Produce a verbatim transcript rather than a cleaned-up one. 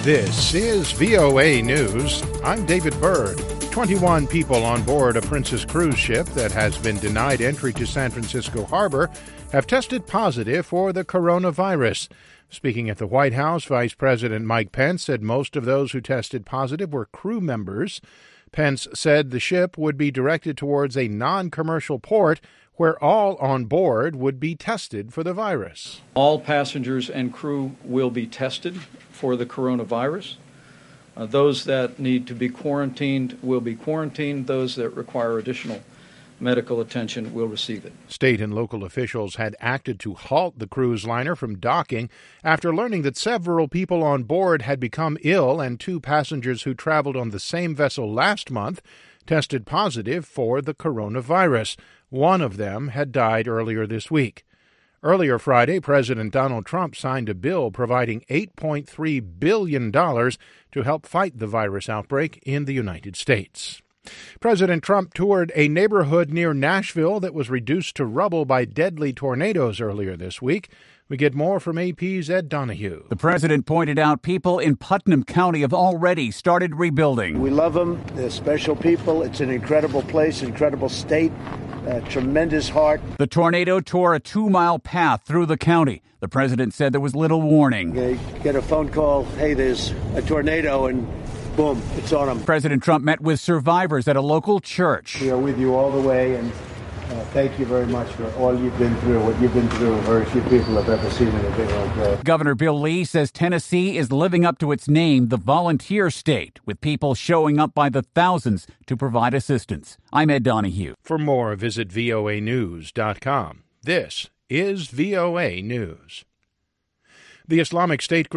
This is V O A News. I'm David Byrd. twenty-one people on board a Princess cruise ship that has been denied entry to San Francisco Harbor have tested positive for the coronavirus. Speaking at the White House, Vice President Mike Pence said most of those who tested positive were crew members. Pence said the ship would be directed towards a non-commercial port where all on board would be tested for the virus. All passengers and crew will be tested for the coronavirus. Uh, those that need to be quarantined will be quarantined. Those that require additional medical attention will receive it. State and local officials had acted to halt the cruise liner from docking after learning that several people on board had become ill and two passengers who traveled on the same vessel last month tested positive for the coronavirus. One of them had died earlier this week. Earlier Friday, President Donald Trump signed a bill providing eight point three billion dollars to help fight the virus outbreak in the United States. President Trump toured a neighborhood near Nashville that was reduced to rubble by deadly tornadoes earlier this week. We get more from A P's Ed Donahue. The president pointed out people in Putnam County have already started rebuilding. We love them. They're special people. It's an incredible place, incredible state, a tremendous heart. The tornado tore a two-mile path through the county. The president said there was little warning. They get a phone call, hey, there's a tornado, and boom, it's on them. President Trump met with survivors at a local church. We are with you all the way, and uh, thank you very much for all you've been through. What you've been through, very few people have ever seen anything like that. Governor Bill Lee says Tennessee is living up to its name, the volunteer state, with people showing up by the thousands to provide assistance. I'm Ed Donahue. For more, visit V O A news dot com. This is V O A News. The Islamic State group